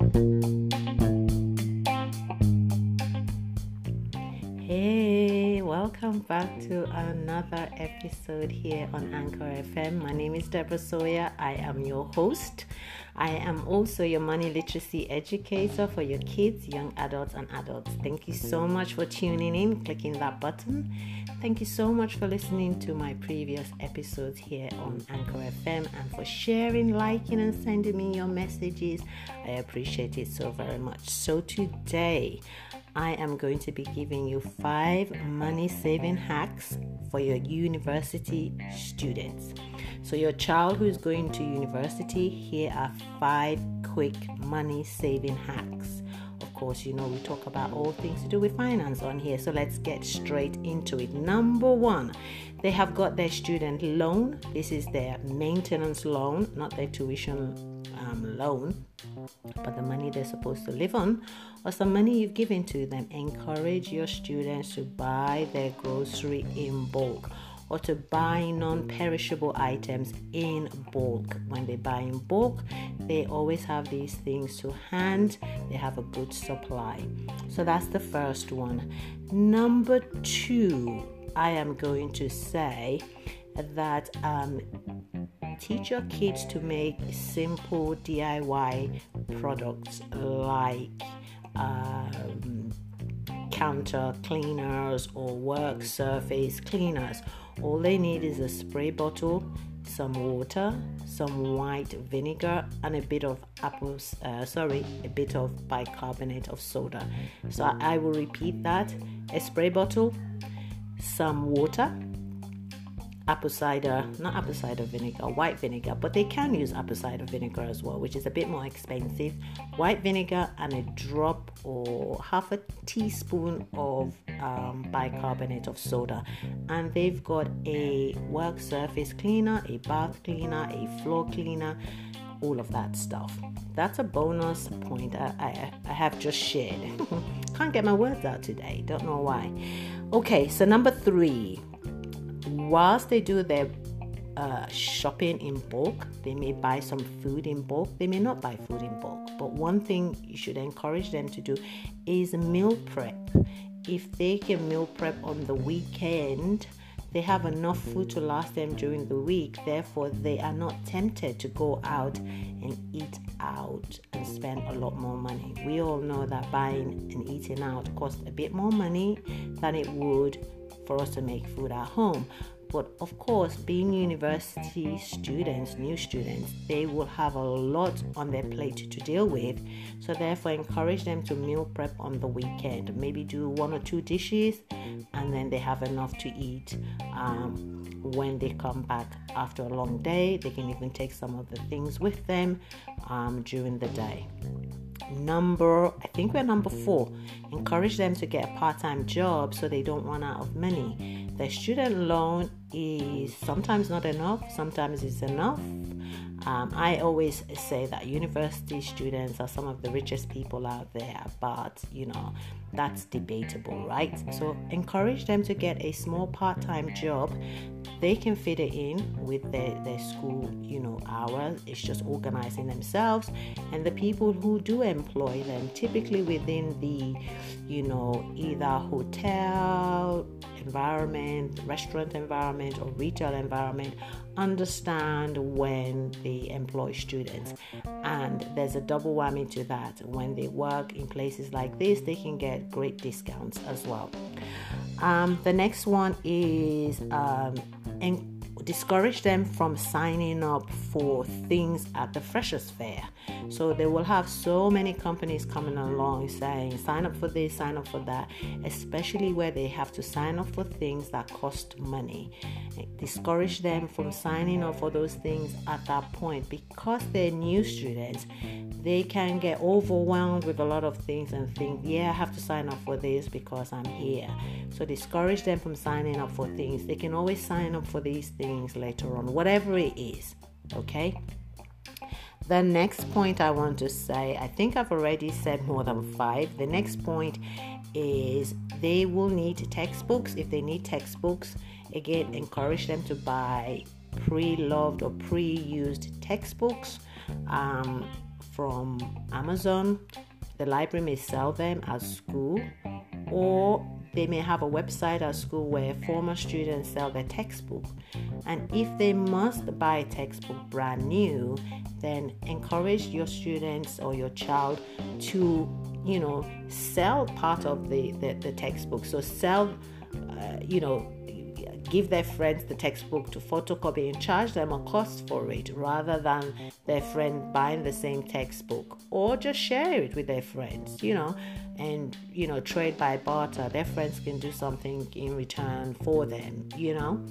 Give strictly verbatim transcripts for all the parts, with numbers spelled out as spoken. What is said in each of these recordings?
Hey, welcome back to another episode here on Anchor F M. My name is Deborah Sawyer. I am your host. I am also your money literacy educator for your kids, young adults, and adults. Thank you so much for tuning in, clicking that button. Thank you so much for listening to my previous episodes here on Anchor F M and for sharing, liking, and sending me your messages. I appreciate it so very much. So today, I am going to be giving you five money saving hacks for your university students. So your child who is going to university, here are five quick money saving hacks. Of course, you know we talk about all things to do with finance on here, so let's get straight into it. Number one, they have got their student loan. This is their maintenance loan, not their tuition um, loan, but the money they're supposed to live on, or some money you've given to them. Encourage your students to buy their grocery in bulk, or to buy non-perishable items in bulk. When they buy in bulk, they always have these things to hand. They have a good supply. So that's the first one. Number two, I am going to say that um, teach your kids to make simple D I Y products like um, counter cleaners or work surface cleaners. All they need is a spray bottle, some water, some white vinegar, and a bit of apples. Uh, sorry, a bit of bicarbonate of soda. So I will repeat that: a spray bottle, some water, apple cider, not apple cider vinegar, white vinegar, but they can use apple cider vinegar as well, which is a bit more expensive. White vinegar and a drop or half a teaspoon of um, bicarbonate of soda. And they've got a work surface cleaner, a bath cleaner, a floor cleaner, all of that stuff. That's a bonus point I, I, I have just shared. Can't get my words out today, don't know why. Okay, so number three. Whilst they do their uh, shopping in bulk, they may buy some food in bulk. They may not buy food in bulk. But one thing you should encourage them to do is meal prep. If they can meal prep on the weekend, they have enough food to last them during the week. Therefore, they are not tempted to go out and eat out and spend a lot more money. We all know that buying and eating out costs a bit more money than it would for us to make food at home. But of course, being university students, new students, they will have a lot on their plate to deal with. So therefore, encourage them to meal prep on the weekend. Maybe do one or two dishes, and then they have enough to eat um, when they come back after a long day. They can even take some of the things with them um, during the day. Number, I think we're number four. Encourage them to get a part-time job so they don't run out of money. Their student loan is sometimes not enough, sometimes it's enough. Um, I always say that university students are some of the richest people out there, but you know, that's debatable, right? So encourage them to get a small part-time job. They can fit it in with their, their school, you know, hours. It's just organizing themselves. And the people who do employ them, typically within the, you know, either hotel environment, restaurant environment, or retail environment, understand when they employ students. And there's a double whammy to that. When they work in places like this, they can get great discounts as well. Um, the next one is um, en- discourage them from signing up for things at the Freshers Fair. So they will have so many companies coming along saying, sign up for this, sign up for that, especially where they have to sign up for things that cost money. Discourage them from signing up for those things at that point, because they're new students. They can get overwhelmed with a lot of things and think, yeah, I have to sign up for this because I'm here. So discourage them from signing up for things. They can always sign up for these things later on, whatever it is. Okay? The next point I want to say, I think I've already said more than five. The next point is they will need textbooks. If they need textbooks, again, encourage them to buy pre-loved or pre-used textbooks um, from Amazon. The library may sell them at school, or they may have a website at school where former students sell their textbook. And if they must buy a textbook brand new, then encourage your students or your child to, you know, sell part of the, the, the textbook. So sell, uh, you know, give their friends the textbook to photocopy and charge them a cost for it, rather than their friend buying the same textbook. Or just share it with their friends, you know, and, you know, trade by barter. Their friends can do something in return for them, you know.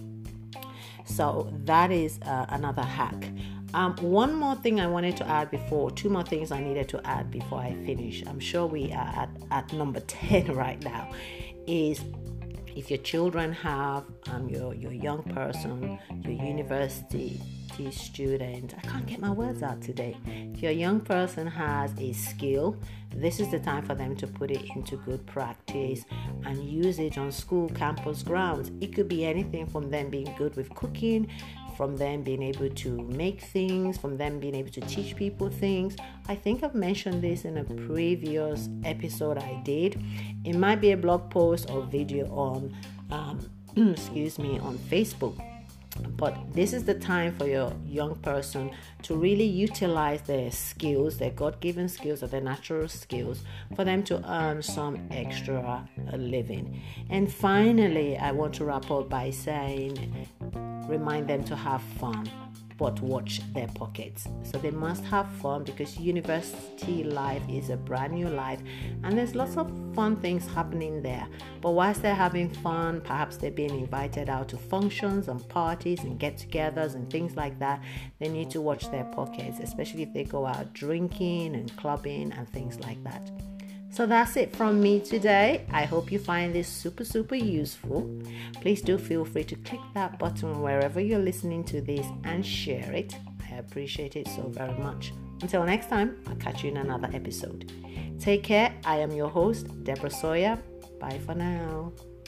So that is uh, another hack. Um, one more thing I wanted to add before, two more things I needed to add before I finish. I'm sure we are at, at number ten right now, is if your children have, um, your, your young person, your university student, I can't get my words out today. If your young person has a skill, this is the time for them to put it into good practice and use it on school campus grounds. It could be anything from them being good with cooking, from them being able to make things, from them being able to teach people things. I think I've mentioned this in a previous episode I did. It might be a blog post or video on, um, excuse me, on Facebook. But this is the time for your young person to really utilize their skills, their God-given skills or their natural skills, for them to earn some extra living. And finally, I want to wrap up by saying, remind them to have fun, but watch their pockets. So they must have fun, because university life is a brand new life and there's lots of fun things happening there. But whilst they're having fun, perhaps they're being invited out to functions and parties and get-togethers and things like that, they need to watch their pockets, especially if they go out drinking and clubbing and things like that. So that's it from me today. I hope you find this super, super useful. Please do feel free to click that button wherever you're listening to this and share it. I appreciate it so very much. Until next time, I'll catch you in another episode. Take care. I am your host, Deborah Sawyer. Bye for now.